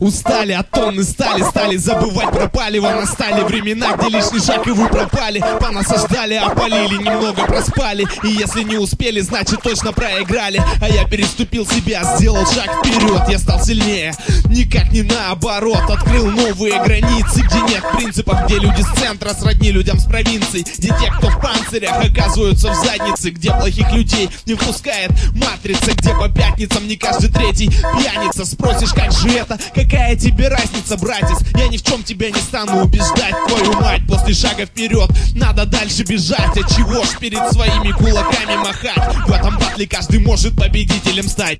устали от тонны стали, стали забывать про палево. Настали времена, где лишний шаг и вы пропали. Понасаждали, опалили, немного проспали. И если не успели, значит точно проиграли. А я переступил себя, сделал шаг вперед. Я стал сильнее, никак не наоборот. Открыл новые границы, где нет принципов, где люди с центра сродни людям с провинций, где те, кто в панцирях, оказываются в заднице, где плохих людей не впускает матрица, где по пятницам не каждый третий пьяница. Спросишь, как же это? Какая тебе разница, братец? Я ни в чем тебя не стану убеждать. Твою мать, после шага вперед надо дальше бежать. А чего ж перед своими кулаками махать? В этом батле каждый может победителем стать.